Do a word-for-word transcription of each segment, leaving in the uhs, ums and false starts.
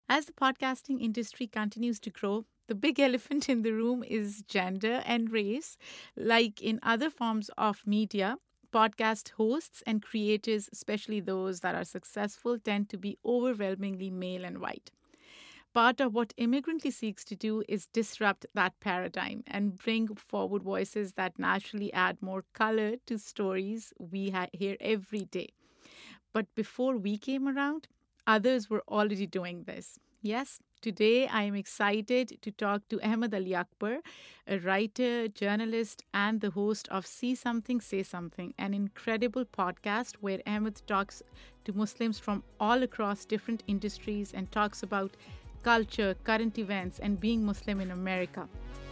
As the podcasting industry continues to grow, the big elephant in the room is gender and race. Like in other forms of media, podcast hosts and creators, especially those that are successful, tend to be overwhelmingly male and white. Part of what Immigrantly seeks to do is disrupt that paradigm and bring forward voices that naturally add more color to stories we ha- hear every day. But before we came around, others were already doing this. Yes, today I am excited to talk to Ahmed Ali Akbar, a writer, journalist, and the host of See Something, Say Something, an incredible podcast where Ahmed talks to Muslims from all across different industries and talks about culture, current events, and being Muslim in America.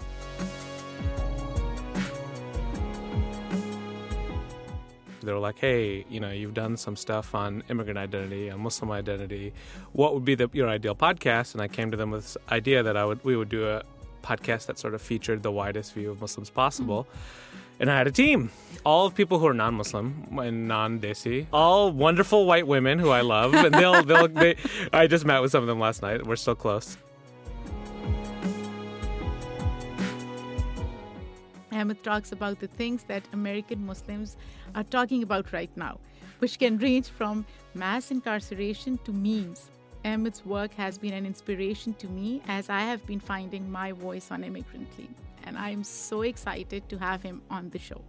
They were like, hey, you know, you've done some stuff on immigrant identity, on Muslim identity. What would be the, your ideal podcast? And I came to them with this idea that I would we would do a podcast that sort of featured the widest view of Muslims possible. Mm. And I had a team, all of people who are non-Muslim and non-Desi, all wonderful white women who I love. And they'll, they'll, they, I just met with some of them last night. We're still close. Ahmed talks about the things that American Muslims are talking about right now, which can range from mass incarceration to memes. Ahmed's work has been an inspiration to me as I have been finding my voice on Immigrantly, and I am so excited to have him on the show.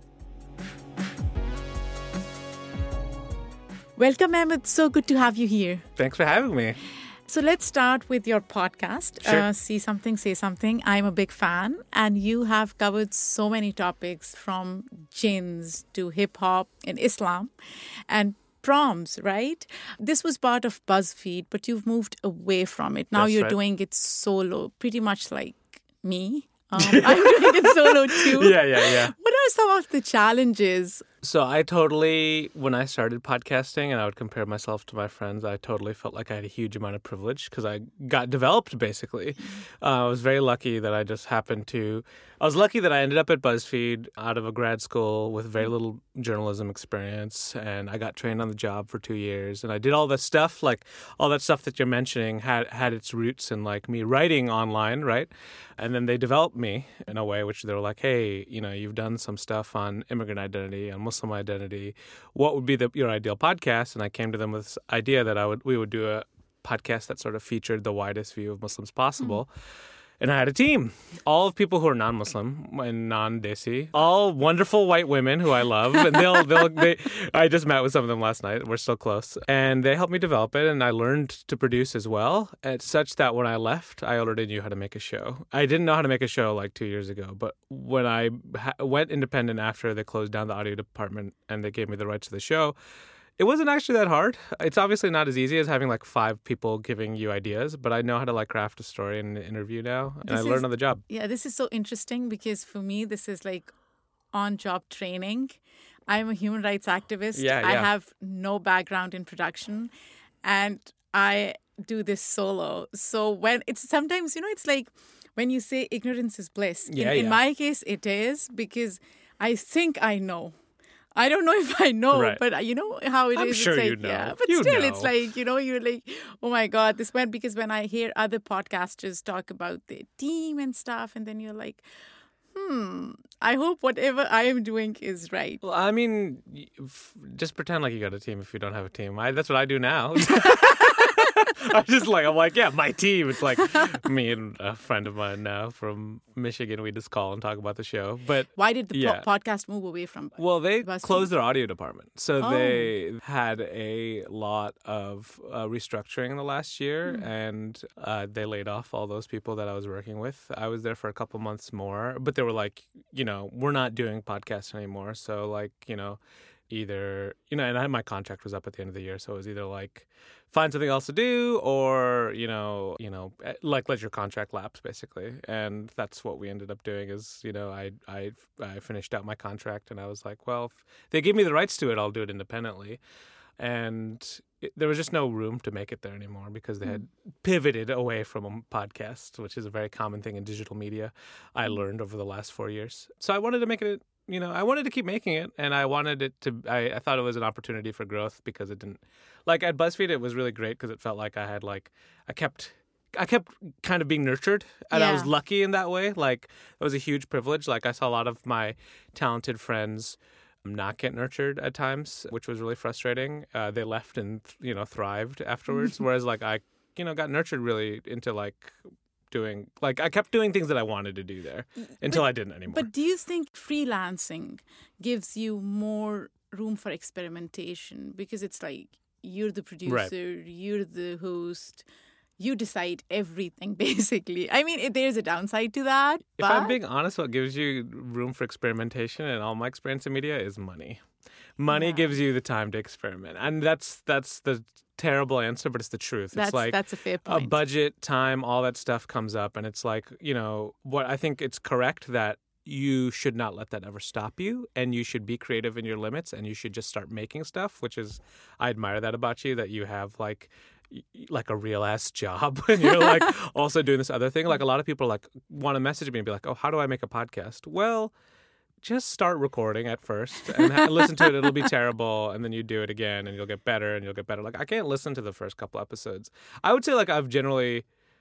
Welcome, Ahmed. So good to have you here. Thanks for having me. So let's start with your podcast, Sure. uh, See Something, Say Something. I'm a big fan, and you have covered so many topics from jinns to hip-hop and Islam and proms, right? This was part of BuzzFeed, but you've moved away from it. Now That's you're right. doing it solo, pretty much like me. Um, I'm doing it solo too. Yeah, yeah, yeah. What are some of the challenges? So I totally, when I started podcasting and I would compare myself to my friends, I totally felt like I had a huge amount of privilege because I got developed, basically. Uh, I was very lucky that I just happened to, I was lucky that I ended up at BuzzFeed out of a grad school with very little journalism experience, and I got trained on the job for two years, and I did all that stuff, like all that stuff that you're mentioning had, had its roots in like me writing online, right? And then they developed me in a way which they were like, hey, you know, you've done some stuff on immigrant identity, on Muslim identity. What would be the, your ideal podcast? And I came to them with this idea that I would we would do a podcast that sort of featured the widest view of Muslims possible. Mm. And I had a team, all of people who are non-Muslim and non-Desi, all wonderful white women who I love. And they'll, they'll, they, I just met with some of them last night. We're still close. And they helped me develop it. And I learned to produce as well. It's such that when I left, I already knew how to make a show. I didn't know how to make a show like two years ago. But when I ha- went independent after they closed down the audio department and they gave me the rights to the show, it wasn't actually that hard. It's obviously not as easy as having like five people giving you ideas, but I know how to like craft a story in an interview now, and This I is- learned on the job. Yeah, this is so interesting because for me, this is like on-job training. I'm a human rights activist. Yeah, I yeah. have no background in production, and I do this solo. So when it's sometimes, you know, it's like when you say ignorance is bliss. Yeah, in, in yeah. my case, it is because I think I know. I don't know if I know, Right. but you know how it is. I'm It's sure like, you know. Yeah, but You still, it's know. like, you know, you're like, oh my God, this went because when I hear other podcasters talk about their team and stuff, and then you're like, hmm, I hope whatever I am doing is right. Well, I mean, y- f- just pretend like you got a team if you don't have a team. I, that's what I do now. I'm just like, I'm like, yeah, my team. It's like me and a friend of mine now from Michigan. We just call and talk about the show. But Why did the po- Yeah. podcast move away from? Well, they BuzzFeed? closed their audio department. So Oh. they had a lot of uh, restructuring in the last year, Hmm. and uh, they laid off all those people that I was working with. I was there for a couple months more, but they were like, you know, we're not doing podcasts anymore. So, like, you know, either, you know, and I, my contract was up at the end of the year. So it was either like, find something else to do or, you know, you know, eh, like let your contract lapse basically. And that's what we ended up doing is, you know, I, I, I finished out my contract and I was like, well, if they give me the rights to it, I'll do it independently. And it, there was just no room to make it there anymore because they had pivoted away from a podcast, which is a very common thing in digital media. I learned over the last four years. So I wanted to make it, you know, I wanted to keep making it, and I wanted it to, I, I thought it was an opportunity for growth because it didn't, like at BuzzFeed, it was really great because it felt like I had like, I kept I kept kind of being nurtured, and I was Yeah. lucky in that way. Like, it was a huge privilege. Like, I saw a lot of my talented friends not get nurtured at times, which was really frustrating. Uh, they left and, you know, thrived afterwards. Whereas, like, I, you know, got nurtured really into, like, doing, like, I kept doing things that I wanted to do there until I didn't anymore. But do you think freelancing gives you more room for experimentation? Because it's like you're the producer, Right. you're the host, you decide everything, basically. I mean, it, there's a downside to that. If but I'm being honest, what gives you room for experimentation in all my experience in media is money. Money Yeah. gives you the time to experiment. And that's that's the terrible answer, but it's the truth. that's, it's like that's a fair a point. budget, time, all that stuff comes up. And it's like, you know, what I think it's correct that you should not let that ever stop you, and you should be creative in your limits, and you should just start making stuff, which is, I admire that about you, that you have like y- like a real ass job and you're like also doing this other thing. Like, a lot of people like want to message me and be like, oh, how do I make a podcast? Well, just start recording at first and ha- listen to it. It'll be terrible. And then you do it again and you'll get better and you'll get better. Like, I can't listen to the first couple episodes. I would say like I've generally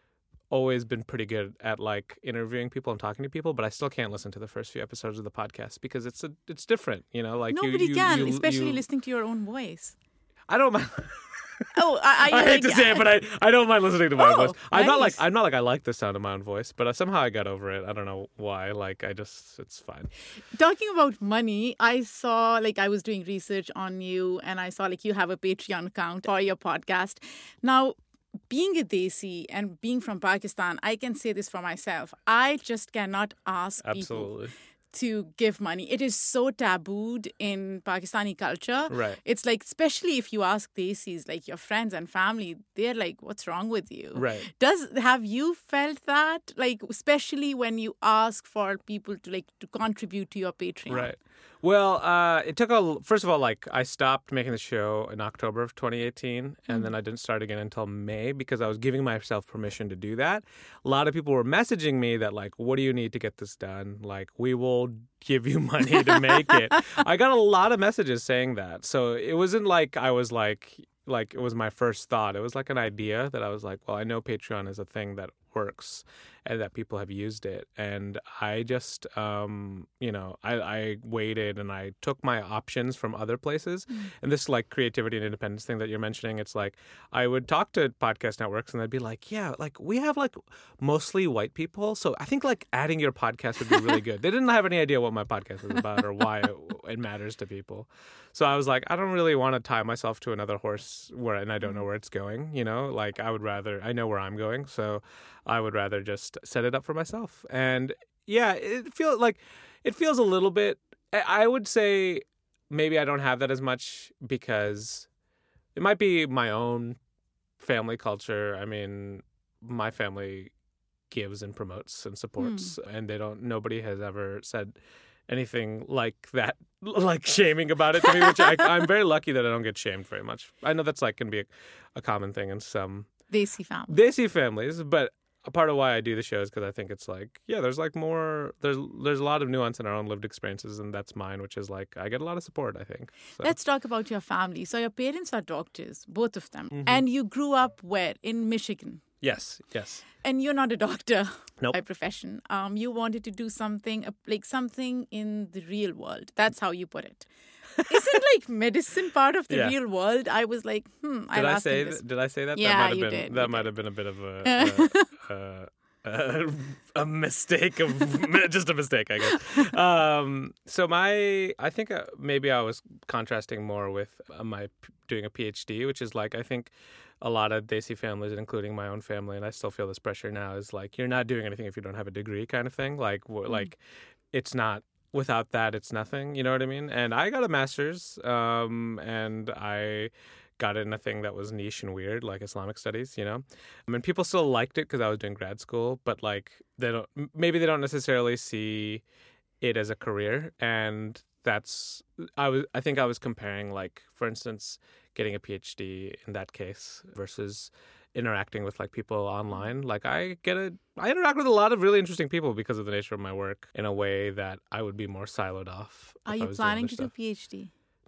always been pretty good at like interviewing people and talking to people, but I still can't listen to the first few episodes of the podcast because it's a, it's different, you know, like you- Nobody you, can, you- especially you- listening to your own voice. I don't mind. Oh, I, I, I hate to say it, but I, I don't mind listening to my Oh, voice. I'm not like nice. I'm not like I like the sound of my own voice, but uh, somehow I got over it. I don't know why. Like, I just, it's fine. Talking about money, I saw, like, I was doing research on you and I saw, like, you have a Patreon account for your podcast. Now, being a Desi and being from Pakistan, I can say this for myself. I just cannot ask people Absolutely. to give money. It is so tabooed in Pakistani culture. Right. It's like, especially if you ask Desis, like your friends and family, they're like, what's wrong with you? Right. Does have you felt that? Like, especially when you ask for people to like to contribute to your Patreon. Right. Well, uh, it took a. First of all, like, I stopped making the show in October of twenty eighteen, and then I didn't start again until May because I was giving myself permission to do that. A lot of people were messaging me that, like, what do you need to get this done? Like, we will give you money to make it. I got a lot of messages saying that, so it wasn't like I was like, like it was my first thought. It was like an idea that I was like, well, I know Patreon is a thing that works and that people have used it, and I just um you know I, I waited and I took my options from other places. Mm. And this like creativity and independence thing that you're mentioning, it's like I would talk to podcast networks and they'd be like, yeah, like we have like mostly white people, so I think like adding your podcast would be really good. They didn't have any idea what my podcast was about or why it, it matters to people. So I was like, I don't really want to tie myself to another horse where and I don't know where it's going, you know? Like, I would rather, I know where I'm going, so I would rather just set it up for myself. And yeah, it feels like, it feels a little bit, I I would say maybe I don't have that as much because it might be my own family culture. I mean, my family gives and promotes and supports, and they don't, nobody has ever said anything like that, like shaming about it to me, which I, I'm very lucky that I don't get shamed very much. I know that's like can be a, a common thing in some Desi family. Desi families, but a part of why I do the show is because I think it's like, yeah, there's like more, there's there's a lot of nuance in our own lived experiences, and that's mine, which is like, I get a lot of support, I think. So. Let's talk about your family. So your parents are doctors, both of them. Mm-hmm. And you grew up where? In Michigan. Yes, yes. And you're not a doctor Nope. by profession. Um, you wanted to do something, uh, like something in the real world. That's how you put it. Isn't like medicine part of the Yeah. real world? I was like, hmm, I'll Did I ask say him this. th- did I say that? Yeah, that might have you been did, that you might did. have been a bit of a a, a, a, a mistake of just a mistake, I guess. Um, so my I think uh, maybe I was contrasting more with uh, my p- doing a PhD, which is like I think a lot of Desi families, including my own family, and I still feel this pressure now, is like you're not doing anything if you don't have a degree, kind of thing. Like w- like it's not. Without that, it's nothing. You know what I mean? And I got a master's, um, and I got it in a thing that was niche and weird, like Islamic studies, you know? I mean, people still liked it because I was doing grad school, but, like, they don't, m- maybe they don't necessarily see it as a career. And that's, I was, I think I was comparing, like, for instance, getting a PhD in that case versus interacting with like people online. Like I get a, I interact with a lot of really interesting people because of the nature of my work in a way that I would be more siloed off. Are if I you was doing planning other to do stuff. PhD? No.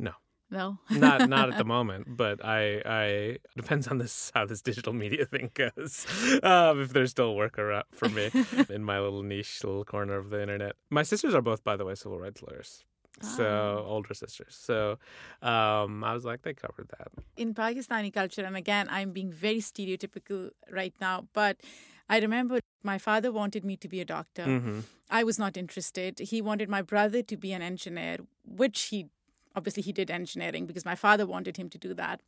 No. not not at the moment, but I I depends on this how this digital media thing goes. Um, if there's still work around for me in my little niche little corner of the internet. My sisters are both, by the way, civil rights lawyers. So Ah. older sisters. So um, I was like, they covered that. In Pakistani culture, and again, I'm being very stereotypical right now, but I remember my father wanted me to be a doctor. Mm-hmm. I was not interested. He wanted my brother to be an engineer, which he obviously he did engineering because my father wanted him to do that.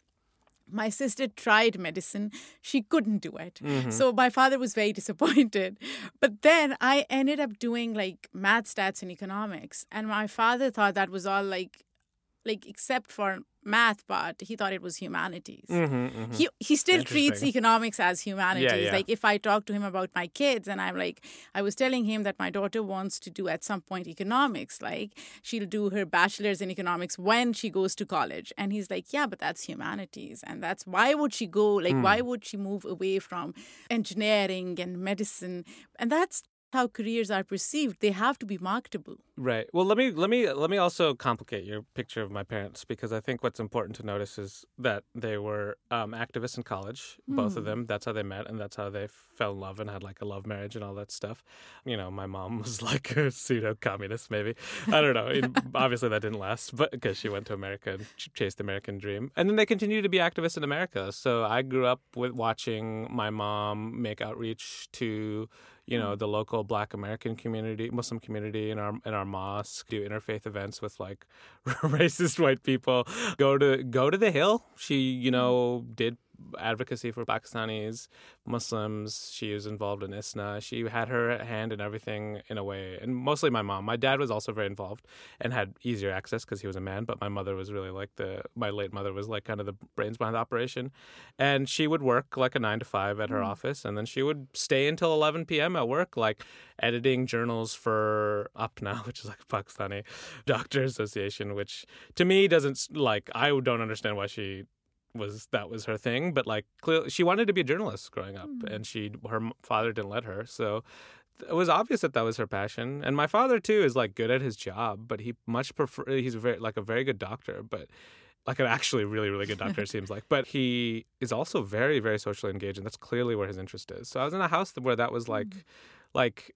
My sister tried medicine. She couldn't do it. Mm-hmm. So my father was very disappointed. But then I ended up doing like math, stats, and economics. And my father thought that was all like, like except for math part, he thought it was humanities. Mm-hmm, mm-hmm. He he still treats Interesting. economics as humanities. Yeah, yeah. Like if I talk to him about my kids and I'm like, I was telling him that my daughter wants to do at some point economics. Like she'll do her bachelor's in economics when she goes to college. And he's like, yeah, but that's humanities. And that's why would she go? Like, Mm. why would she move away from engineering and medicine? And that's how careers are perceived. They have to be marketable. Right. Well, let me let me let me also complicate your picture of my parents, because I think what's important to notice is that they were um, activists in college, both of Hmm. them. That's how they met, and that's how they fell in love and had like a love marriage and all that stuff. You know, my mom was like a pseudo communist, maybe. I don't know. It- obviously, that didn't last, but because she went to America and ch- chased the American dream, and then they continued to be activists in America. So I grew up with watching my mom make outreach to, you know, the local Black American community, Muslim community in our in our mosque, do interfaith events with like racist white people. Go to go to the Hill. She, you know, did advocacy for Pakistanis, Muslims. She was involved in ISNA. She had her hand in everything in a way, and mostly my mom. My dad was also very involved and had easier access because he was a man. But my mother was really like the my late mother was like kind of the brains behind the operation, and she would work like a nine to five at her office, and then she would stay until eleven p.m. at work, like editing journals for Apna, which is like a Pakistani doctor association, which to me doesn't like I don't understand why she was that was her thing, but like clearly she wanted to be a journalist growing up, Mm. and she her father didn't let her, so it was obvious that that was her passion. And my father too is like good at his job, but he much prefer he's very like a very good doctor, but like an actually really really good doctor it seems like, but he is also very very socially engaged, and that's clearly where his interest is. So I was in a house where that was like Mm. like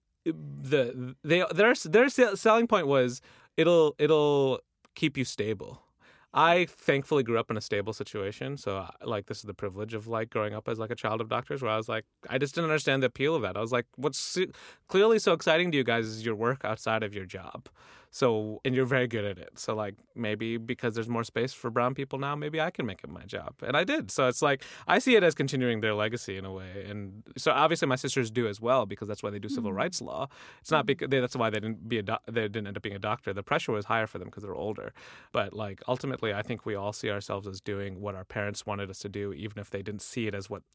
the they their their selling point was it'll it'll keep you stable. I thankfully grew up in a stable situation, so uh, like this is the privilege of like growing up as like a child of doctors, where I was like I just didn't understand the appeal of that. I was like, what's so- clearly so exciting to you guys is your work outside of your job. So, and you're very good at it. So like maybe because there's more space for brown people now, maybe I can make it my job. And I did. So it's like I see it as continuing their legacy in a way. And so obviously my sisters do as well, because that's why they do civil Mm. rights law. It's not because they, that's why they didn't be a doc- they didn't end up being a doctor. The pressure was higher for them because they're older. But like ultimately I think we all see ourselves as doing what our parents wanted us to do, even if they didn't see it as what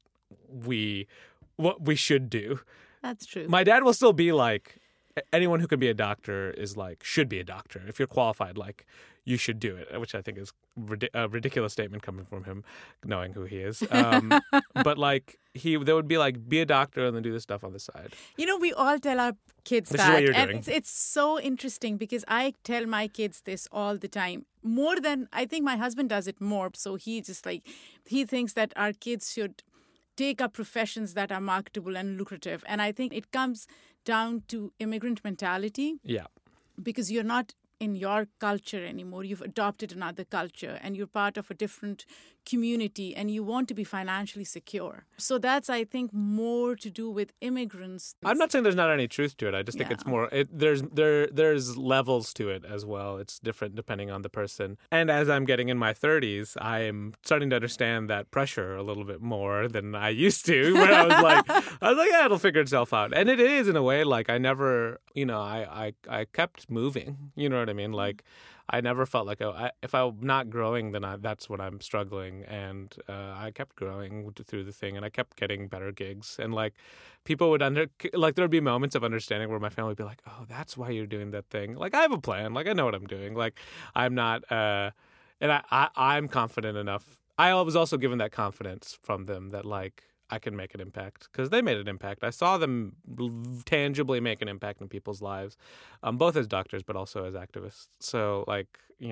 we what we should do. That's true. My dad will still be like, anyone who can be a doctor is like, should be a doctor. If you're qualified, like, you should do it, which I think is rid- a ridiculous statement coming from him, knowing who he is. Um, but like, he, they would be like, be a doctor and then do this stuff on the side. You know, we all tell our kids This is that. what you're and doing. It's, it's so interesting because I tell my kids this all the time. More than, I think my husband does it more. So he just like, he thinks that our kids should take up professions that are marketable and lucrative. And I think it comes down to immigrant mentality, Yeah. because you're not in your culture anymore. You've adopted another culture and you're part of a different community and you want to be financially secure. So that's, I think, more to do with immigrants. I'm not saying there's not any truth to it. I just think Yeah. it's more. It, there's there there's levels to it as well. It's different depending on the person. And as I'm getting in my thirties, I'm starting to understand that pressure a little bit more than I used to. Where I was like, I was like, yeah, it'll figure itself out. And it is in a way. Like I never, you know, I I, I kept moving. You know what I mean? Like. I never felt like oh, I, if I'm not growing, then I, that's when I'm struggling. And uh, I kept growing through the thing, and I kept getting better gigs. And like people would under like there would be moments of understanding where my family would be like, "Oh, that's why you're doing that thing." Like I have a plan. Like I know what I'm doing. Like I'm not, uh, and I, I I'm confident enough. I was also given that confidence from them that like I can make an impact because they made an impact. I saw them tangibly make an impact in people's lives, um, both as doctors but also as activists. So, like, you know,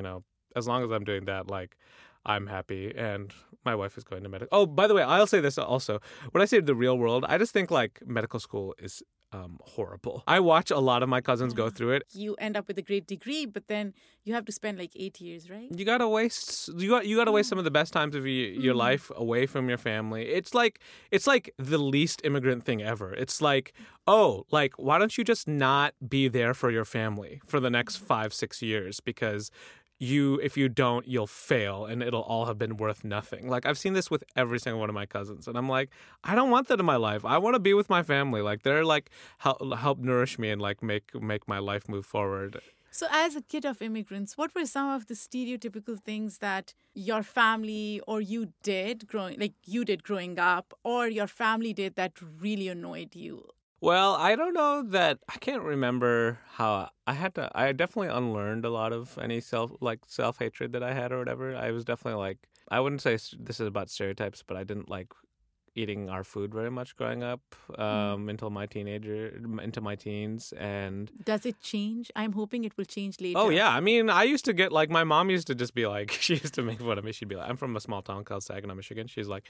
as long as I'm doing that, like, I'm happy, and my wife is going to medical. Oh, by the way, I'll say this also. When I say the real world, I just think like medical school is um, horrible. I watch a lot of my cousins go through it. You end up with a great degree, but then you have to spend like eight years, right? You gotta waste. You got. You gotta waste some of the best times of your, your Mm. life away from your family. It's like it's like the least immigrant thing ever. It's like, oh, like why don't you just not be there for your family for the next five, six years because you if you don't you'll fail and it'll all have been worth nothing. Like I've seen this with every single one of my cousins and I'm like, I don't want that in my life. I want to be with my family. Like they're like help, help nourish me and like make make my life move forward. So, as a kid of immigrants, what were some of the stereotypical things that your family or you did growing, like you did growing up, or your family did that really annoyed you? Well, I don't know that I can't remember how I had to. I definitely unlearned a lot of any self like self hatred that I had or whatever. I was definitely like I wouldn't say s- this is about stereotypes, but I didn't like eating our food very much growing up um, until my teenager into my teens and. Does it change? I'm hoping it will change later. Oh yeah, I mean, I used to get like my mom used to just be like, she used to make fun of me. She'd be like, I'm from a small town called Saginaw, Michigan. She's like,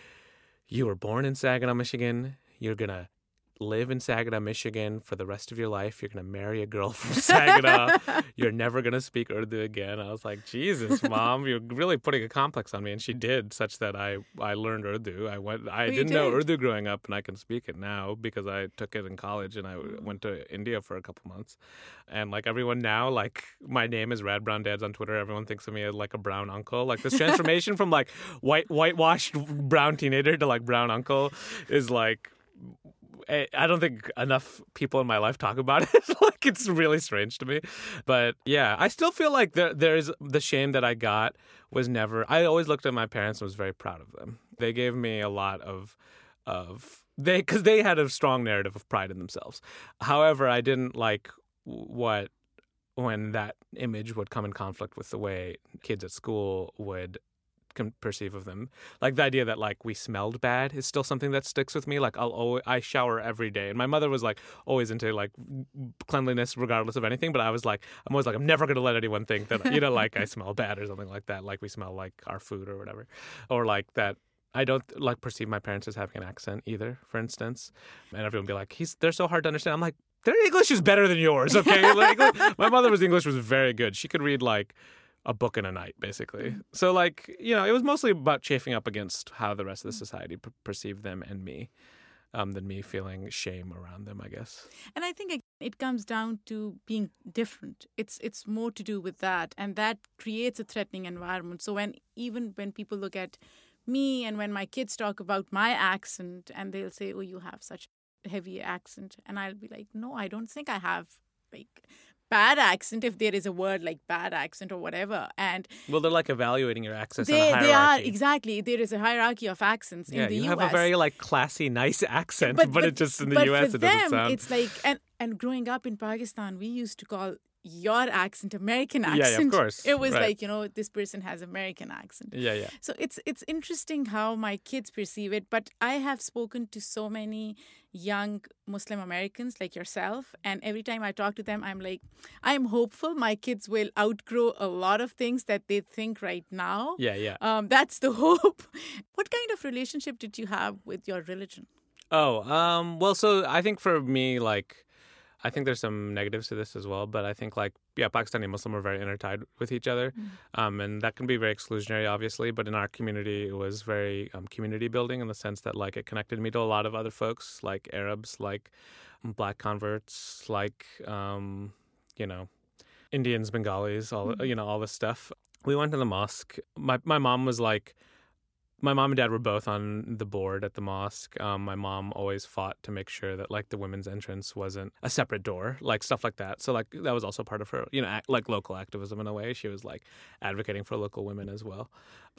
you were born in Saginaw, Michigan. You're gonna live in Saginaw, Michigan for the rest of your life. You're going to marry a girl from Saginaw. You're never going to speak Urdu again. I was like, Jesus, Mom, you're really putting a complex on me. And she did, such that I, I learned Urdu. I went. I Oh, you didn't know did? Urdu growing up, and I can speak it now because I took it in college and I went to India for a couple months. And like everyone now, like my name is Rad Brown Dads on Twitter. Everyone thinks of me as like a brown uncle. Like this transformation from like white whitewashed brown teenager to like brown uncle is like. I I don't think enough people in my life talk about it. Like it's really strange to me, but yeah, I still feel like there there's the shame that I got was never. I always looked at my parents and was very proud of them. They gave me a lot of of they because they had a strong narrative of pride in themselves. However, I didn't like what when that image would come in conflict with the way kids at school would. Can perceive of them, like the idea that like we smelled bad is still something that sticks with me. Like I'll always, I shower every day, and my mother was like always into like cleanliness regardless of anything. But I was like, I'm always like, I'm never gonna let anyone think that you know like I smell bad or something like that. Like we smell like our food or whatever, or like that. I don't like perceive my parents as having an accent either, for instance. And everyone be like, he's they're so hard to understand. I'm like, their English is better than yours, okay? Like, my mother's English was very good. She could read like. A book in a night, basically. So, like, you know, it was mostly about chafing up against how the rest of the society per- perceived them and me, um, than me feeling shame around them, I guess. And I think it, it comes down to being different. It's it's more to do with that, and that creates a threatening environment. So when even when people look at me and when my kids talk about my accent, and they'll say, "Oh, you have such a heavy accent," and I'll be like, "No, I don't think I have like." Bad accent, if there is a word like bad accent or whatever, and well, they're like evaluating your accents. they on a they are hierarchy. exactly there is a hierarchy of accents Yeah, in the you U S. have a very like classy, nice accent, but, it just in the but U S for it doesn't them, sound. it's like and and growing up in Pakistan, we used to call your accent American Yeah, yeah, of accent. course, It was right. like, you know, this person has American accent. Yeah, yeah. So it's it's interesting how my kids perceive it, but I have spoken to so many young Muslim Americans like yourself, and every time I talk to them, I'm like, I'm hopeful my kids will outgrow a lot of things that they think right now. Yeah, yeah. Um, that's the hope. What kind of relationship did you have with your religion? Oh, um, well, so I think for me, like, I think there's some negatives to this as well, but I think, like, yeah, Pakistani and Muslim are very intertied with each other, um, and that can be very exclusionary, obviously, but in our community, it was very um, community building in the sense that, like, it connected me to a lot of other folks, like Arabs, like Black converts, like, um, you know, Indians, Bengalis, all, you know, all this stuff. We went to the mosque. My, my mom was, like, my mom and dad were both on the board at the mosque. Um, my mom always fought to make sure that like the women's entrance wasn't a separate door, like stuff like that. So like that was also part of her, you know, act, like local activism in a way. She was like advocating for local women as well.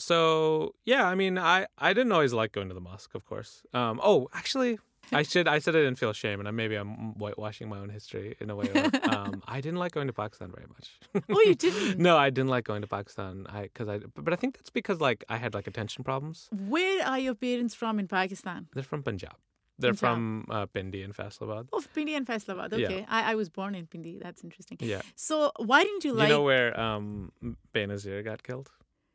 So yeah, I mean, I, I didn't always like going to the mosque, of course. Um, oh, actually, I should I said I didn't feel shame, and I, maybe I'm whitewashing my own history in a way. Um, I didn't like going to Pakistan very much. Oh, you didn't? No, I didn't like going to Pakistan. I because I but I think that's because like I had like attention problems. Where are your parents from in Pakistan? They're from Punjab. They're Punjab. from uh, Pindi and Faisalabad. Oh, Pindi and Faisalabad. Okay. Yeah. I, I was born in Pindi. That's interesting. Yeah. So why didn't you You like... know where um, Benazir got killed?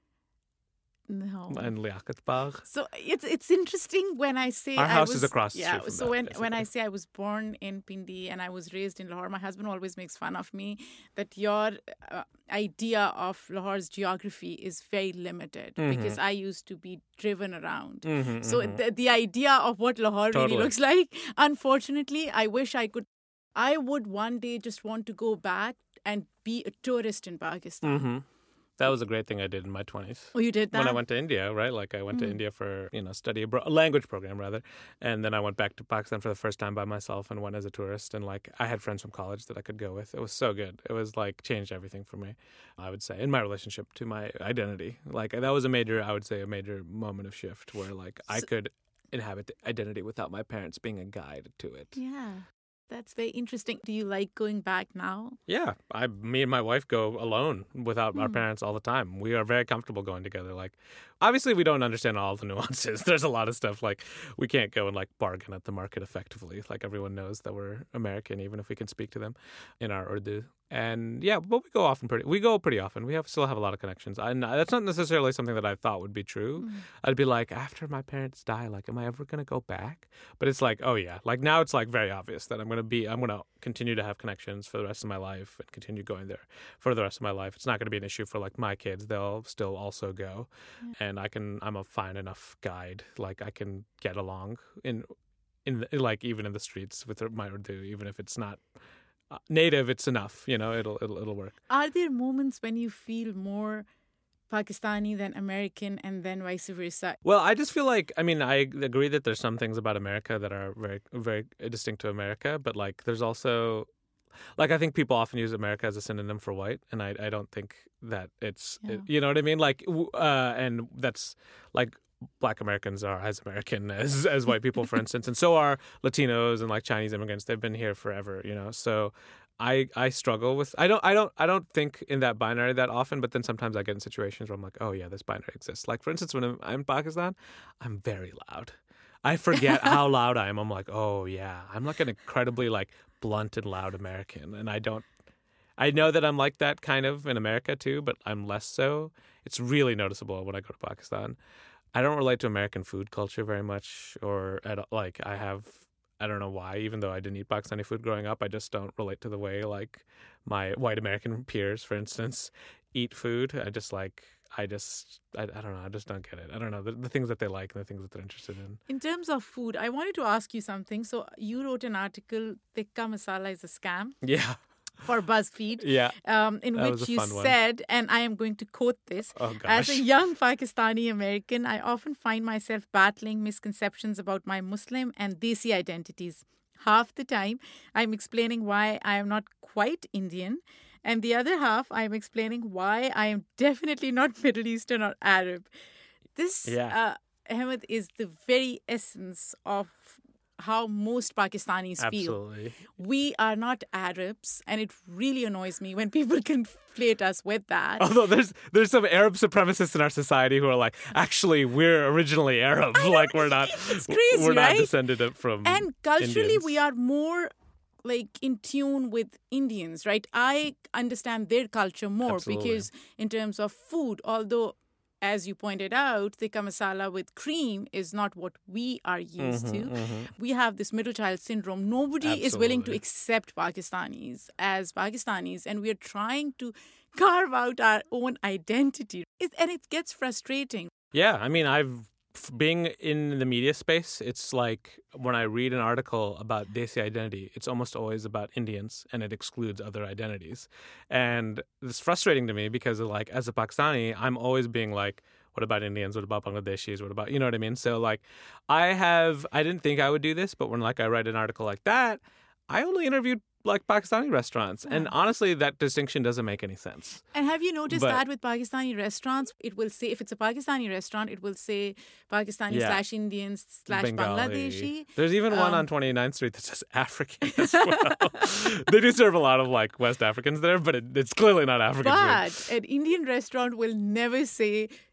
No. In Liaquat Bagh. So it's it's interesting when I say Our I house was, is across the yeah. street from So that, when when I basically. say I was born in Pindi and I was raised in Lahore, my husband always makes fun of me that your uh, idea of Lahore's geography is very limited Mm-hmm. because I used to be driven around. Mhm, So mhm. the, the idea of what Lahore Totally. really looks like, unfortunately, I wish I could. I would one day just want to go back and be a tourist in Pakistan. Mhm. That was a great thing I did in my twenties. Oh, you did that? When I went to India, right? Like I went to India for, you know, study abroad, a language program rather. And then I went back to Pakistan for the first time by myself and went as a tourist. And like I had friends from college that I could go with. It was so good. It was like changed everything for me, I would say, in my relationship to my identity. Like that was a major, I would say, a major moment of shift where like I could inhabit identity without my parents being a guide to it. Yeah. That's very interesting. Do you like going back now? Yeah, I, me and my wife go alone without our Hmm. parents all the time. We are very comfortable going together. Like, obviously, we don't understand all the nuances. There's a lot of stuff like we can't go and like bargain at the market effectively. Like everyone knows that we're American, even if we can speak to them in our Urdu. And yeah, but we go often pretty. We go pretty often. We have still have a lot of connections. And that's not necessarily something that I thought would be true. Mm. I'd be like, after my parents die, like, am I ever gonna go back? But it's like, oh yeah, like now it's like very obvious that I'm gonna be. I'm gonna continue to have connections for the rest of my life and continue going there for the rest of my life. It's not gonna be an issue for like my kids. They'll still also go, and I can. I'm a fine enough guide. Like I can get along in, in the, like even in the streets with my Urdu, even if it's not. Uh, native, it's enough, you know. It'll it'll it'll work. Are there moments when you feel more Pakistani than American and then vice versa? Well, I just feel like I mean I agree that there's some things about America that are very very distinct to America, but like there's also like I think people often use America as a synonym for white, and I I don't think that it's Yeah. you know what I mean. Like w- uh, and that's like. Black Americans are as American as as white people, for instance, and so are Latinos and like Chinese immigrants. They've been here forever, you know. So I I struggle with I don't I don't I don't think in that binary that often, but then sometimes I get in situations where I'm like, oh yeah, this binary exists. Like for instance, when I'm, I'm in Pakistan, I'm very loud. I forget how loud I am. I'm like, oh yeah, I'm like an incredibly like blunt and loud American, and I don't. I know that I'm like that kind of in America too, but I'm less so. It's really noticeable when I go to Pakistan. I don't relate to American food culture very much, or at, like I have, I don't know why, even though I didn't eat Pakistani food growing up, I just don't relate to the way like my white American peers, for instance, eat food. I just like, I just, I, I don't know, I just don't get it. I don't know, the, the things that they like and the things that they're interested in. In terms of food, I wanted to ask you something. So you wrote an article, Tikka Masala is a scam, Yeah, for BuzzFeed, yeah. um, in That was which a you fun one. said, and I am going to quote this, Oh as gosh. a young Pakistani American, I often find myself battling misconceptions about my Muslim and Desi identities. Half the time, I'm explaining why I am not quite Indian, and the other half, I'm explaining why I am definitely not Middle Eastern or Arab. This, Yeah. uh, Ahmed, is the very essence of how most Pakistanis feel. Absolutely. We are not Arabs, and it really annoys me when people conflate us with that. Although there's there's some Arab supremacists in our society who are like, actually, we're originally Arab. Like we're not, it's crazy, we're not right? descended from. And culturally, Indians. we are more like in tune with Indians, right? I understand their culture more Absolutely. because in terms of food, although as you pointed out, tikka masala with cream is not what we are used Mm-hmm, to. We have this middle child syndrome. Nobody is willing to Absolutely. accept Pakistanis as Pakistanis, and we are trying to carve out our own identity. It, and it gets frustrating. Yeah, I mean, I've being in the media space, it's like when I read an article about Desi identity, it's almost always about Indians and it excludes other identities. And it's frustrating to me because like as a Pakistani, I'm always being like, what about Indians? What about Bangladeshis? What about, you know what I mean? So like I have, I didn't think I would do this, but when like I write an article like that, I only interviewed like Pakistani restaurants. And Yeah. honestly, that distinction doesn't make any sense. And have you noticed But- that with Pakistani restaurants, it will say, if it's a Pakistani restaurant, it will say Pakistani Yeah. slash Indians slash Bengali. Bangladeshi. There's even one Um, on twenty-ninth Street that says African as well. They do serve a lot of like West Africans there, but it, it's clearly not African food. But an Indian restaurant will never say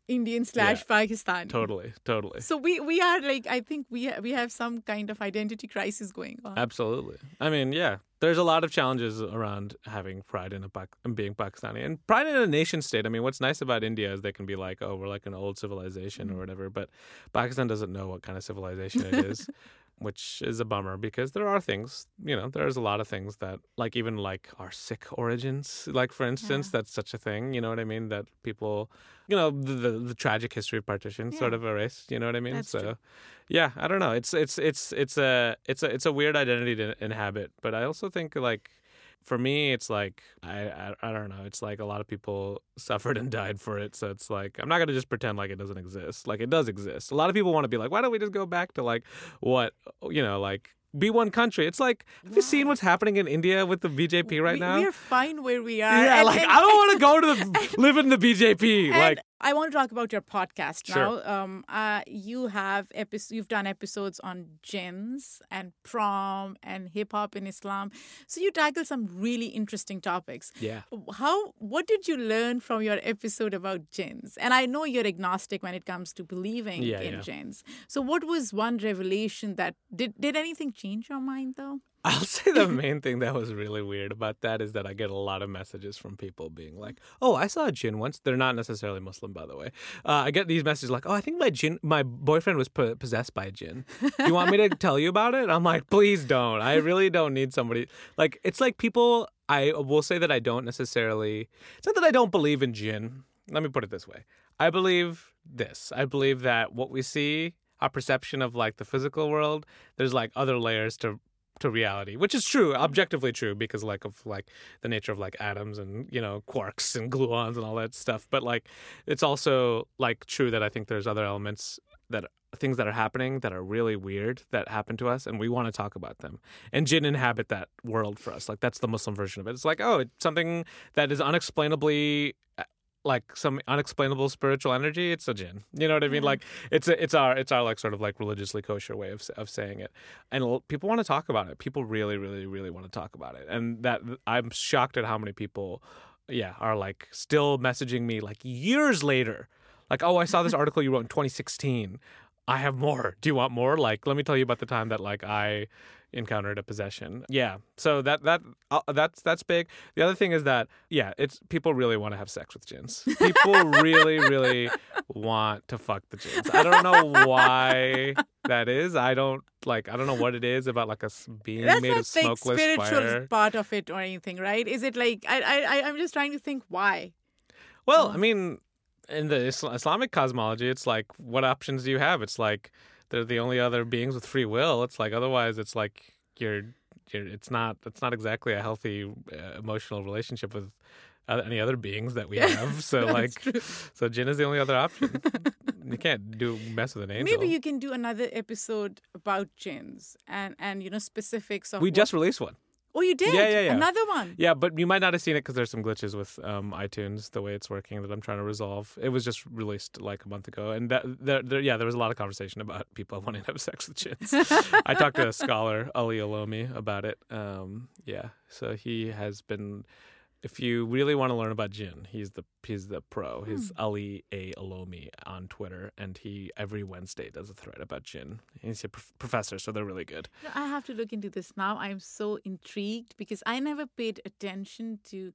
Indian slash Yeah. Pakistani. Totally, totally. So we we are like, I think we ha- we have some kind of identity crisis going on. Absolutely. I mean, yeah, there's a lot of challenges around having pride in a Pak- in being Pakistani and pride in a nation state. I mean, what's nice about India is they can be like, oh, we're like an old civilization or whatever, but Pakistan doesn't know what kind of civilization it is, which is a bummer because there are things, you know, there's a lot of things that, like even like our Sikh origins, like for instance, Yeah. that's such a thing, you know what I mean? That people, you know, the the, the tragic history of partition sort Yeah. of erased, you know what I mean? That's so. true. Yeah, I don't know. It's it's it's it's a it's a it's a weird identity to inhabit, but I also think like for me, it's like I, I I don't know. It's like a lot of people suffered and died for it, so it's like I'm not gonna just pretend like it doesn't exist. Like it does exist. A lot of people want to be like, why don't we just go back to like what you know, like be one country? It's like have you seen what's happening in India with the B J P right we, now? we are fine where we are. Yeah, And- like and- I don't want to go to the live in the B J P. And Like I want to talk about your podcast Sure. now. Um, uh, you have epi- you've done episodes on jinns and prom and hip hop in Islam. So you tackle some really interesting topics. yeah. How? What did you learn from your episode about jinns? And I know you're agnostic when it comes to believing Yeah, in yeah. jinns. So what was one revelation that did did anything change your mind though? I'll say the main thing that was really weird about that is that I get a lot of messages from people being like, "Oh, I saw a jinn once." They're not necessarily Muslim, by the way. Uh, I get these messages like, "Oh, I think my jinn, my boyfriend was po- possessed by a jinn. Do you want me to tell you about it?" I'm like, "Please don't. I really don't need somebody." Like, it's like people. I will say that I don't necessarily. It's not that I don't believe in jinn. Let me put it this way. I believe this. I believe that what we see, our perception of like the physical world, there's like other layers to to reality, which is true, objectively true, because like of like the nature of like atoms and you know quarks and gluons and all that stuff. But like it's also like true that I think there's other elements that things that are happening that are really weird that happen to us, and we want to talk about them. And jinn inhabit that world for us. Like that's the Muslim version of it. It's like oh, it's something that is unexplainably. Like some unexplainable spiritual energy, it's a jinn. You know what I mean? Yeah. Like it's a, it's our it's our like sort of like religiously kosher way of of saying it, and l- people want to talk about it. People really, really, really want to talk about it, and that I'm shocked at how many people, yeah, are like still messaging me like years later, like oh I saw this article you wrote in twenty sixteen. I have more. Do you want more? Like let me tell you about the time that like I encountered a possession. Yeah. So that that uh, that's that's big. The other thing is that yeah, it's people really want to have sex with jinns. People really really want to fuck the jinns. I don't know why that is. I don't like I don't know what it is about like a s- being That's made not of like smokeless spiritual fire. part of it or anything, right? Is it like I I I- I'm just trying to think why. Well, Oh. I mean, in the Isla- Islamic cosmology, it's like what options do you have? It's like they're the only other beings with free will. It's like otherwise, it's like you're, you're it's not it's not exactly a healthy uh, emotional relationship with uh, any other beings that we have. So That's like, true. so jinn is the only other option. You can't do mess with an angel. Maybe you can do another episode about jinns and and you know specifics of. we what- just released one. Oh, you did. Yeah, yeah, yeah. Another one. Yeah, but you might not have seen it because there's some glitches with um, iTunes, the way it's working that I'm trying to resolve. It was just released like a month ago, and that, there, there, yeah, there was a lot of conversation about people wanting to have sex with jinns. I talked to a scholar, Ali Alomi, about it. Um, yeah, so he has been. If you really want to learn about jinn, he's the he's the pro. He's Ali A Alomi on Twitter, and he every Wednesday does a thread about jinn. He's a prof- professor, so they're really good. No, I have to look into this now. I'm so intrigued because I never paid attention to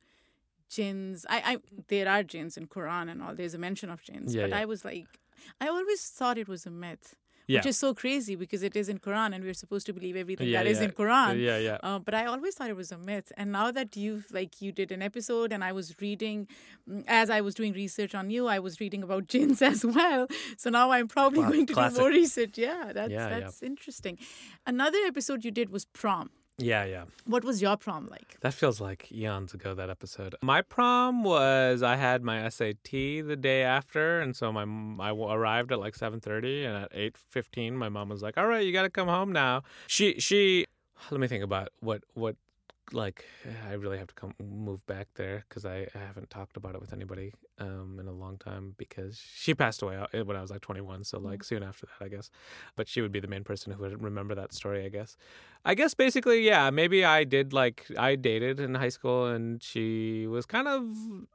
jinns. I, I there are jinns in Quran and all. There's a mention of jinns, Yeah, but yeah. I was like, I always thought it was a myth, Yeah. which is so crazy because it is in Quran and we're supposed to believe everything Yeah, that is yeah. in Quran. Yeah, yeah. Uh, but I always thought it was a myth. And now that you've like you did an episode and I was reading, mm, as I was doing research on you, I was reading about jinns as well. So now I'm probably Wow, going to classic. do more research. Yeah, that's Yeah, yeah. that's interesting. Another episode you did was prom. Yeah, yeah. What was your prom like? That feels like eons ago, that episode. My prom was, I had my S A T the day after, and so my I w- arrived at like seven thirty, and at eight fifteen, my mom was like, all right, you got to come home now. She, she, let me think about what, what, like, I really have to come move back there because I, I haven't talked about it with anybody um, in a long time because she passed away uh, when I was like twenty-one, so like soon after that, I guess. But she would be the main person who would remember that story, I guess. I guess basically, yeah, maybe I did like, I dated in high school and she was kind of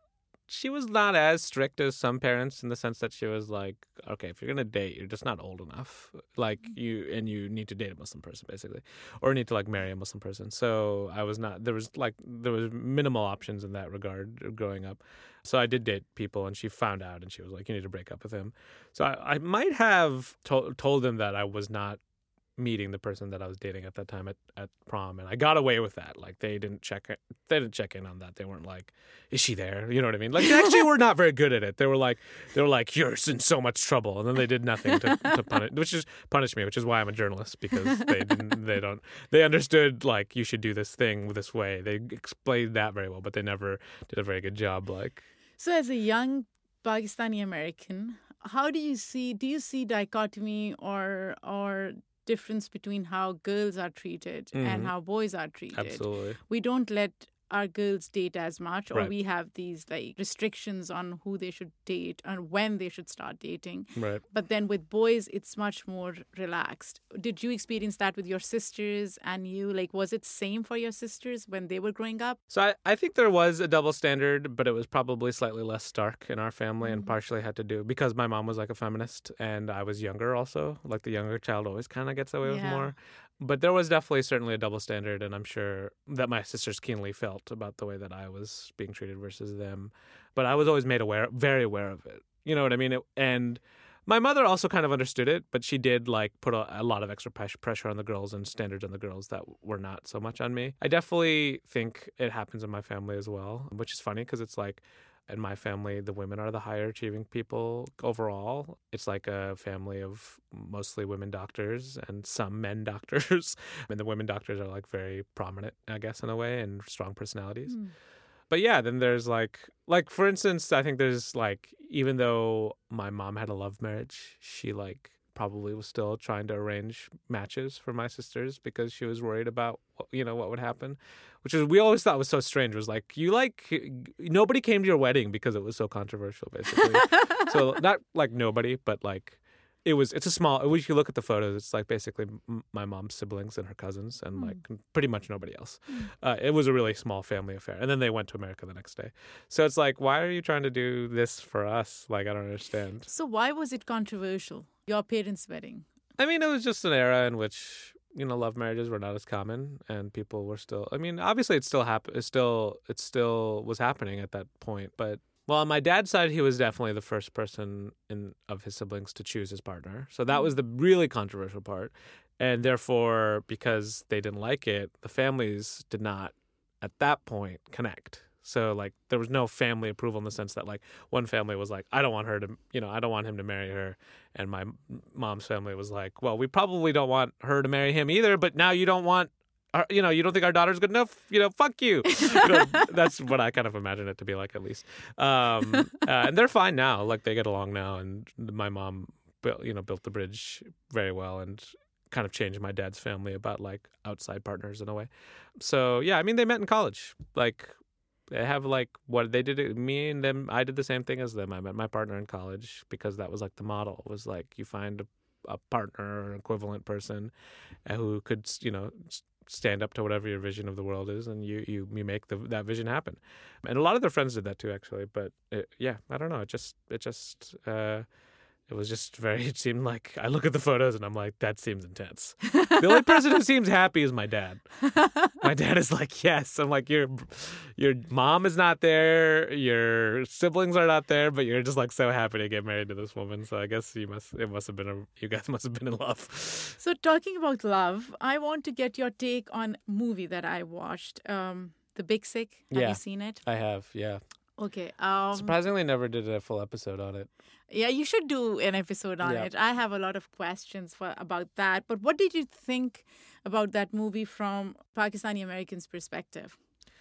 she was not as strict as some parents in the sense that she was like, okay, if you're going to date, you're just not old enough. Like you, and you need to date a Muslim person basically, or need to like marry a Muslim person. So I was not, there was like, there was minimal options in that regard growing up. So I did date people and she found out and she was like, you need to break up with him. So I, I might have to- told them that I was not meeting the person that I was dating at that time at, at prom, and I got away with that. Like they didn't check it, they didn't check in on that. They weren't like, "Is she there?" You know what I mean? Like they actually were not very good at it. They were like, they were like, "You're in so much trouble," and then they did nothing to, to punish, which is punish me, which is why I'm a journalist, because they didn't, they don't, they understood like you should do this thing this way. They explained that very well, but they never did a very good job. Like, so as a young Pakistani American, how do you see? Do you see dichotomy or or difference between how girls are treated mm-hmm. and how boys are treated? Absolutely. We don't let our girls date as much, or right. we have these like restrictions on who they should date and when they should start dating. Right. But then with boys, it's much more relaxed. Did you experience that with your sisters and you? Like, was it same for your sisters when they were growing up? So I, I think there was a double standard, but it was probably slightly less stark in our family, Mm-hmm. and partially had to do because my mom was like a feminist and I was younger also. Like the younger child always kind of gets away with Yeah. more. But there was definitely certainly a double standard, and I'm sure that my sisters keenly felt about the way that I was being treated versus them. But I was always made aware, very aware of it. You know what I mean? It, and my mother also kind of understood it, but she did like put a, a lot of extra pressure on the girls and standards on the girls that were not so much on me. I definitely think it happens in my family as well, which is funny because it's like, in my family, the women are the higher achieving people overall. It's like a family of mostly women doctors and some men doctors. And the women doctors are like very prominent, I guess, in a way, and strong personalities. Mm. But yeah, then there's like, like for instance, I think there's like, even though my mom had a love marriage, she like probably was still trying to arrange matches for my sisters because she was worried about, you know, what would happen, which is, we always thought was so strange. It was like, you like, nobody came to your wedding because it was so controversial, basically. So not like nobody, but like, it was, it's a small, if you look at the photos, it's like basically m- my mom's siblings and her cousins and like Mm. pretty much nobody else. Mm. Uh, it was a really small family affair. And then they went to America the next day. So it's like, why are you trying to do this for us? Like, I don't understand. So why was it controversial? Your parents' wedding? I mean, it was just an era in which, you know, love marriages were not as common and people were still, I mean, obviously it still happened. It still, it still was happening at that point. But well, on my dad's side, he was definitely the first person in of his siblings to choose his partner. So that was the really controversial part. And therefore, because they didn't like it, the families did not, at that point, connect. So, like, there was no family approval in the sense that, like, one family was like, I don't want her to, you know, I don't want him to marry her. And my mom's family was like, well, we probably don't want her to marry him either, but now you don't want, our, you know, you don't think our daughter's good enough? You know, fuck you. you know, that's what I kind of imagine it to be like, at least. Um, uh, and they're fine now. Like, they get along now. And my mom, built, you know, built the bridge very well and kind of changed my dad's family about, like, outside partners in a way. So, yeah, I mean, they met in college. Like, they have like what they did. It, me and them, I did the same thing as them. I met my partner in college because that was like the model. It was like you find a, a partner or an equivalent person who could, you know, stand up to whatever your vision of the world is, and you you, you make the, that vision happen. And a lot of their friends did that too, actually. But it, yeah, I don't know. It just it just. Uh, It was just very, it seemed like, I look at the photos and I'm like, that seems intense. The only person who seems happy is my dad. My dad is like, yes. I'm like, your your mom is not there, your siblings are not there, but you're just like so happy to get married to this woman. So I guess you must, it must have been, a, you guys must have been in love. So talking about love, I want to get your take on a movie that I watched, um, The Big Sick. Have Yeah. you seen it? I have, yeah. Okay. Um, Surprisingly, never did a full episode on it. Yeah, you should do an episode on Yeah. it. I have a lot of questions for about that. But what did you think about that movie from Pakistani Americans' perspective?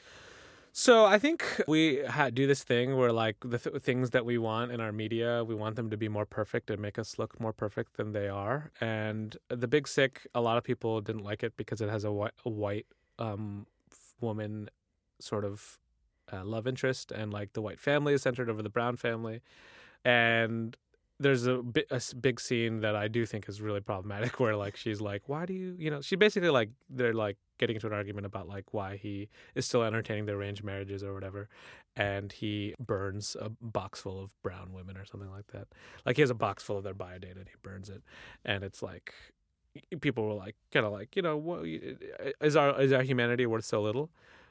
So I think we ha- do this thing where, like, the th- things that we want in our media, we want them to be more perfect and make us look more perfect than they are. And The Big Sick, a lot of people didn't like it because it has a, whi- a white um, woman sort of uh, love interest, and like the white family is centered over the brown family. And there's a, bi- a s- big scene that I do think is really problematic where like she's like, why do you, you know, she basically like, they're like getting into an argument about like why he is still entertaining the arranged marriages or whatever. And he burns a box full of brown women or something like that. Like he has a box full of their biodata and he burns it. And it's like, people were like, kind of like, you know, what, is our, is our humanity worth so little?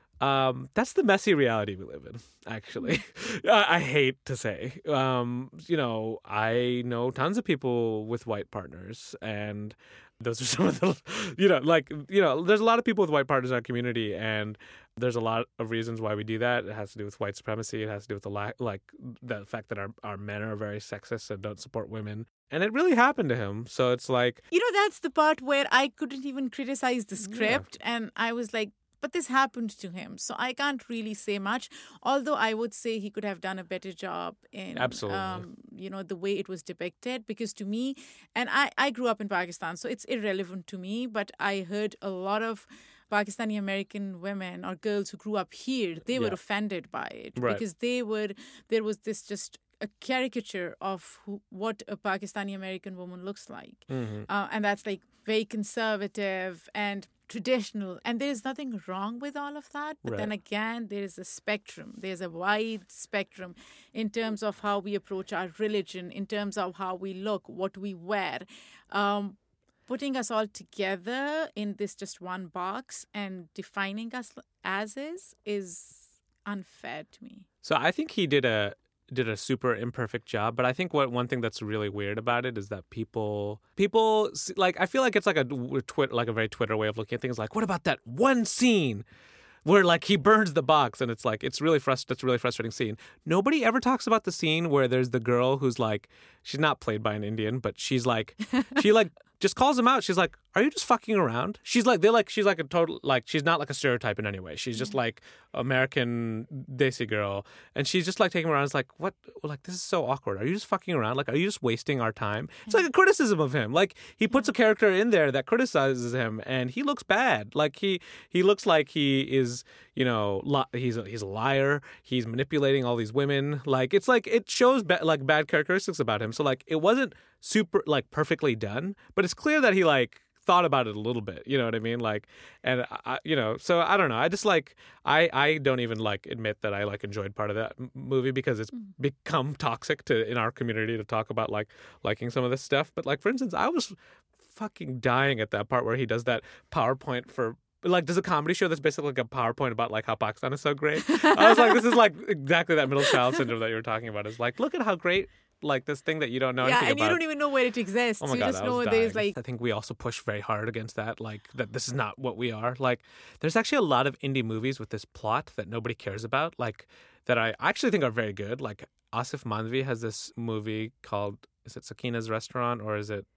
Um, that's the messy reality we live in, actually. I, I hate to say. Um, you know, I know tons of people with white partners, and those are some of the, you know, like, you know, there's a lot of people with white partners in our community, and there's a lot of reasons why we do that. It has to do with white supremacy. It has to do with the lack, like, the fact that our, our men are very sexist and don't support women. And it really happened to him. So it's like... You know, that's the part where I couldn't even criticize the script. Yeah. And I was like, but this happened to him. So I can't really say much. Although I would say he could have done a better job in, Absolutely. Um, you know, the way it was depicted. Because to me, and I, I grew up in Pakistan, so it's irrelevant to me. But I heard a lot of Pakistani American women or girls who grew up here, they were yeah. offended by it. Right. Because they were, there was this just a caricature of who, what a Pakistani American woman looks like. Mm-hmm. Uh, and that's like very conservative and traditional. And there's nothing wrong with all of that. But right. then again, there is a spectrum. There's a wide spectrum in terms of how we approach our religion, in terms of how we look, what we wear. Um, putting us all together in this just one box and defining us as is, is unfair to me. So I think he did a did a super imperfect job, but I think what one thing that's really weird about it is that people people like I feel like it's like a twit like a very Twitter way of looking at things. Like, what about that one scene where like he burns the box, and it's like it's really frust- it's a really frustrating scene. Nobody ever talks about the scene where there's the girl who's like, she's not played by an Indian, but she's like she like just calls him out. She's like, are you just fucking around? She's like, they're like, she's like a total, like, she's not like a stereotype in any way. She's just like American Desi girl. And she's just like taking him around. It's like, what? Like, this is so awkward. Are you just fucking around? Like, are you just wasting our time? It's like a criticism of him. Like, he puts a character in there that criticizes him, and he looks bad. Like, he, he looks like he is, you know, li- he's a, he's a liar. He's manipulating all these women. Like, it's like, it shows ba- like bad characteristics about him. So like, it wasn't super, like, perfectly done, but it's clear that he, like, thought about it a little bit, you know what I mean? Like, and I, you know, so I don't know. I just like, I, I don't even like admit that I like enjoyed part of that m- movie because it's mm. become toxic to in our community to talk about like liking some of this stuff. But like, for instance, I was fucking dying at that part where he does that PowerPoint for, like, does a comedy show that's basically like a PowerPoint about like how Pakistan is so great. I was like, this is like exactly that middle child syndrome that you were talking about. Is like, look at how great, like, this thing that you don't know yeah, anything about. Yeah, and you don't even know where it exists. Oh my you God, just I was know dying. there's like... I think we also push very hard against that, like, that this is not what we are. Like, there's actually a lot of indie movies with this plot that nobody cares about, like, that I actually think are very good. Like, Asif Mandvi has this movie called, is it Sakina's Restaurant, or is it,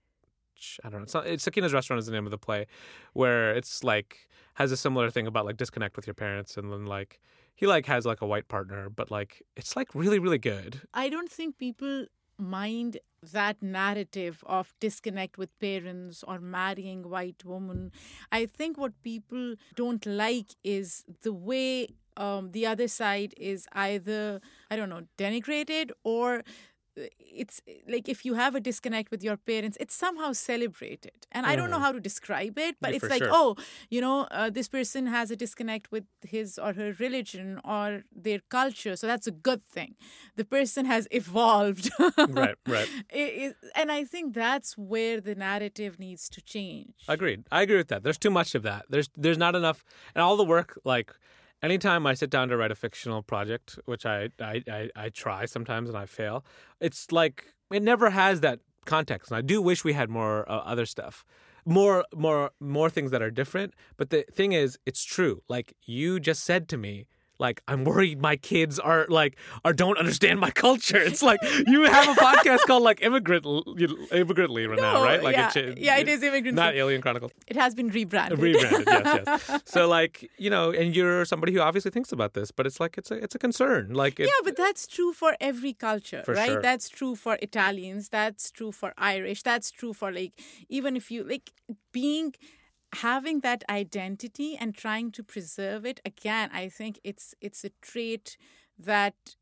I don't know. It's, not, it's Sakina's Restaurant is the name of the play, where it's like, has a similar thing about like disconnect with your parents, and then like, he like has like a white partner, but like, it's like really, really good. I don't think people mind that narrative of disconnect with parents or marrying white woman. I think what people don't like is the way um, the other side is either, I don't know, denigrated, or it's like if you have a disconnect with your parents, it's somehow celebrated. And mm-hmm. I don't know how to describe it, but yeah, it's like, sure. oh, you know, uh, this person has a disconnect with his or her religion or their culture. So that's a good thing. The person has evolved. right, right. It, it, and I think that's where the narrative needs to change. Agreed. I agree with that. There's too much of that. There's there's not enough. And all the work, like, anytime I sit down to write a fictional project, which I, I, I, I try sometimes and I fail, it's like it never has that context. And I do wish we had more uh, other stuff, more more more things that are different. But the thing is, it's true. Like, you just said to me, like, I'm worried my kids are like or don't understand my culture. It's like you have a podcast called like Immigrant Immigrantly right no, now, right? Like yeah, it, yeah, it is Immigrant. Not Alien Chronicles. It has been rebranded. Rebranded, yes, yes. So like, you know, and you're somebody who obviously thinks about this, but it's like it's a it's a concern. Like, it, yeah, but that's true for every culture, for right? Sure. That's true for Italians. That's true for Irish. That's true for like even if you like being. Having that identity and trying to preserve it, again, I think it's it's a trait that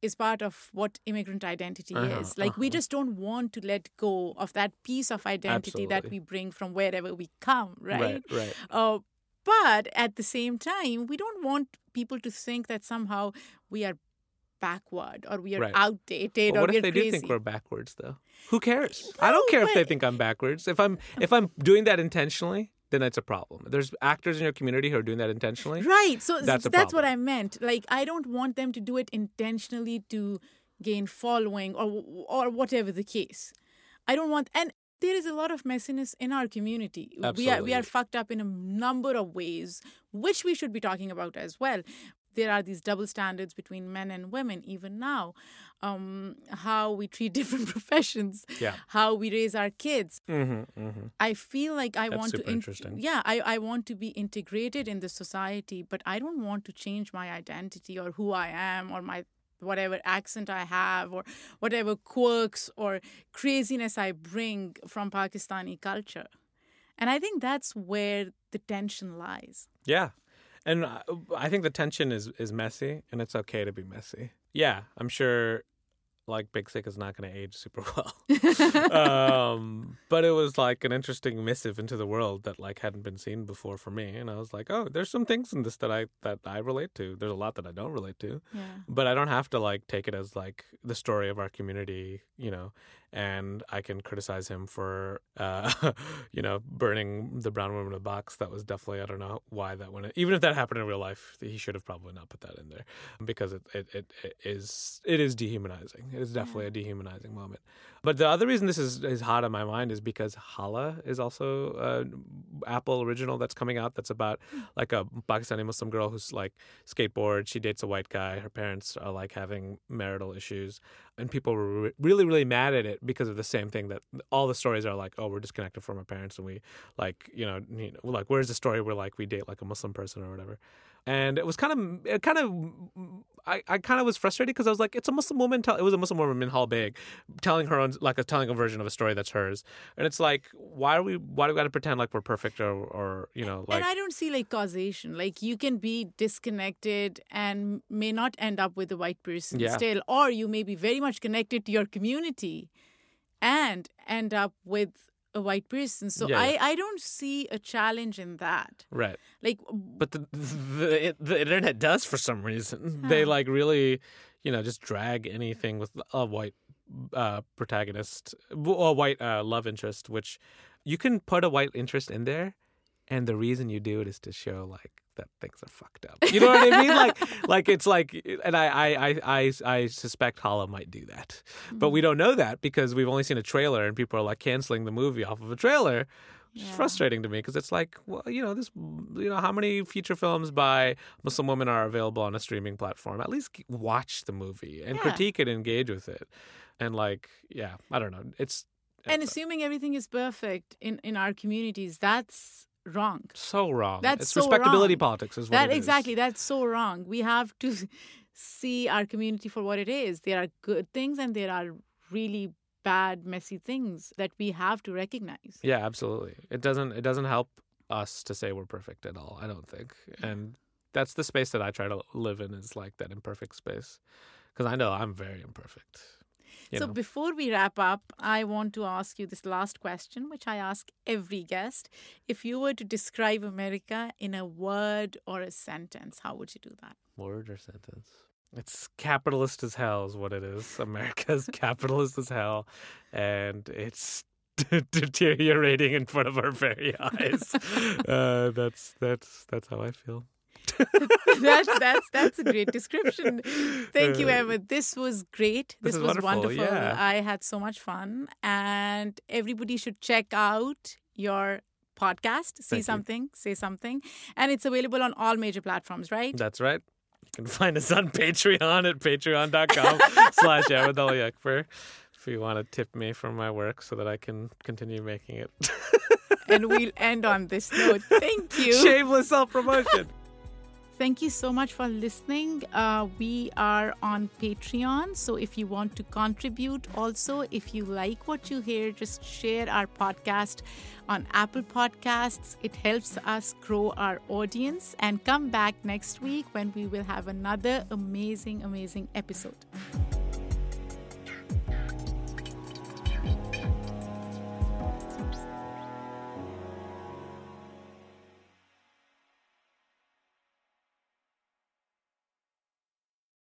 is part of what immigrant identity Uh-huh, is. Like, we uh-huh. just don't want to let go of that piece of identity that Absolutely. we bring from wherever we come, right? Right, right. Uh, but at the same time, we don't want people to think that somehow we are backward or we are Right. outdated But or what we if are they crazy. do think we're backwards, though? Who cares? I don't No, care if they but- think I'm backwards. If I'm if I'm doing that intentionally, then it's a problem. There's actors in your community who are doing that intentionally. Right. So That's that's, a that's what problem. I meant. Like, I don't want them to do it intentionally to gain following or or whatever the case. I don't want, and there is a lot of messiness in our community. We are we Absolutely. are fucked up in a number of ways, which we should be talking about as well. There are these double standards between men and women, even now. Um, how we treat different professions, Yeah. how we raise our kids. Mm-hmm, mm-hmm. I feel like I That's want super to, interesting. yeah, I, I want to be integrated in the society, but I don't want to change my identity or who I am or my whatever accent I have or whatever quirks or craziness I bring from Pakistani culture. And I think that's where the tension lies. Yeah. And I- I think the tension is, is messy, and it's okay to be messy. Yeah, I'm sure, like, Big Sick is not going to age super well. um, but it was, like, an interesting missive into the world that, like, hadn't been seen before for me. And I was like, oh, there's some things in this that I that I relate to. There's a lot that I don't relate to. Yeah. But I don't have to, like, take it as, like, the story of our community, you know, and I can criticize him for, uh, you know, burning the brown woman in a box. That was definitely, I don't know why that went. Even if that happened in real life, he should have probably not put that in there because it, it, it, it is it is dehumanizing. It is definitely a dehumanizing moment. But the other reason this is, is hot on my mind is because Hala is also an Apple original that's coming out that's about like a Pakistani Muslim girl who's like skateboards. She dates a white guy. Her parents are like having marital issues. And people were re- really, really mad at it because of the same thing that all the stories are like, oh, we're disconnected from our parents and we like, you know, you know like, where's the story where like we date like a Muslim person or whatever? And it was kind of, it kind of, I, I kind of was frustrated because I was like, it's a Muslim woman. Tell, it was a Muslim woman, Minhal Baig, telling her own, like a telling a version of a story that's hers. And it's like, why are we, why do we got to pretend like we're perfect or, or you know, like. And I don't see like causation. Like, you can be disconnected and may not end up with a white person Yeah. still, or you may be very much connected to your community and end up with a white person. So Yeah, I, yeah. I don't see a challenge in that. Right. Like, But the the, it, the internet does for some reason. They Huh. like really, you know, just drag anything with a white uh, protagonist, a white uh, love interest, which you can put a white interest in there, and the reason you do it is to show like that things are fucked up. You know what I mean? Like, like it's like, and I, I, I, I, I suspect Hala might do that, but we don't know that because we've only seen a trailer, and people are like canceling the movie off of a trailer. Which is Yeah. frustrating to me because it's like, well, you know, this, you know, how many feature films by Muslim women are available on a streaming platform? At least watch the movie and Yeah. critique it, engage with it, and like, yeah, I don't know, it's and assuming everything is perfect in, in our communities, that's wrong. so wrong. That's it's so respectability wrong. politics, is what That it is. exactly, that's so wrong. We have to see our community for what it is. There are good things and there are really bad, messy things that we have to recognize. Yeah, absolutely. It doesn't. It doesn't help us to say we're perfect at all. I don't think, and that's the space that I try to live in, is like that imperfect space, because I know I'm very imperfect. You So know? before we wrap up, I want to ask you this last question, which I ask every guest. If you were to describe America in a word or a sentence, how would you do that? Word or sentence? It's capitalist as hell is what it is. America's capitalist as hell, and it's deteriorating in front of our very eyes. Uh, that's that's that's how I feel. that's that's that's a great description. Thank you, Ahmed. This was great. This This, is was wonderful, wonderful. yeah. I had so much fun, and everybody should check out your podcast. See Thank you. something, say something, and it's available on all major platforms, right? That's right. You can find us on Patreon at patreon.com slash Ahmed Al Yakber if you want to tip me for my work so that I can continue making it. And we'll end on this note. Thank you. Shameless self-promotion. Thank you so much for listening. Uh, we are on Patreon. So if you want to contribute, also, if you like what you hear, just share our podcast on Apple Podcasts. It helps us grow our audience. And come back next week when we will have another amazing, amazing episode.